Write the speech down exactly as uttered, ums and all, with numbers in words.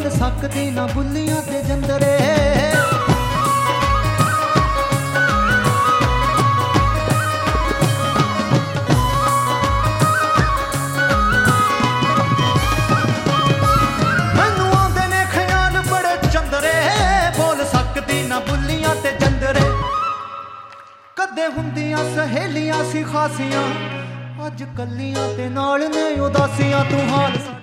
ਬੋਲ ਸਕਦੀ ਨਾ ਬੁੱਲੀਆਂ ਤੇ ਜੰਦਰੇ। ਮੈਨੂੰ ਆਉਂਦੇ ਨੇ ਖਿਆਲ ਬੜੇ ਚੰਦਰੇ, ਬੋਲ ਸਕਦੀ ਨਾ ਬੁੱਲੀਆਂ ਤੇ ਜੰਦਰੇ। ਕਦੇ ਹੁੰਦੀਆਂ ਸਹੇਲੀਆਂ ਸੀ ਖਾਸੀਆਂ, ਅੱਜ ਕੱਲੀਆਂ ਤੇ ਨਾਲ ਨੇ ਉਦਾਸੀਆਂ। ਤੂੰ ਹਾਲ